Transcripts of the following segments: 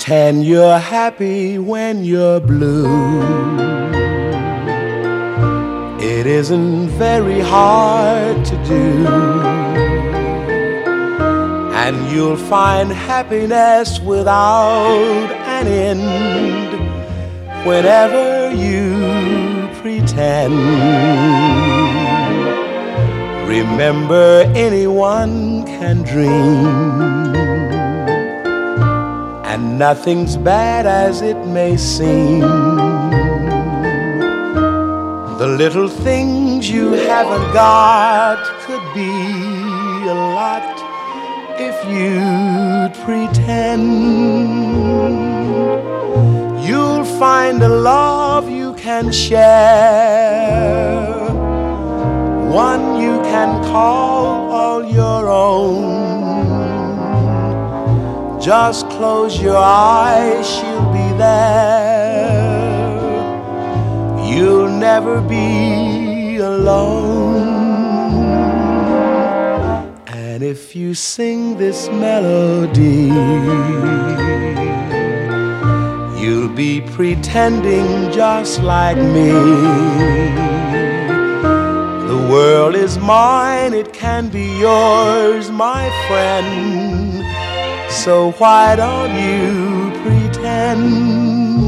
Pretend you're happy when you're blue. It isn't very hard to do, and you'll find happiness without an end whenever you pretend. Remember, anyone can dream, and nothing's bad as it may seem. The little things you haven't got could be a lot if you'd pretend. You'll find a love you can share, one you can call all your own. Just close your eyes, she'll be there. You'll never be alone. And if you sing this melody, you'll be pretending just like me. The world is mine, it can be yours, my friend. So why don't you pretend?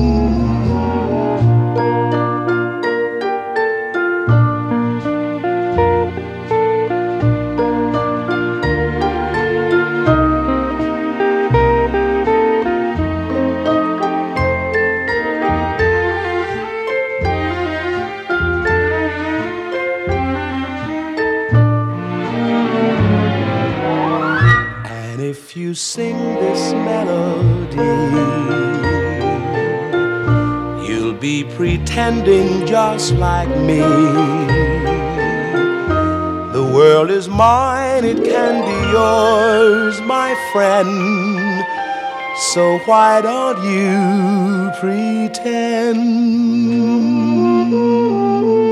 If you sing this melody, you'll be pretending just like me. The world is mine, it can be yours, my friend. So why don't you pretend?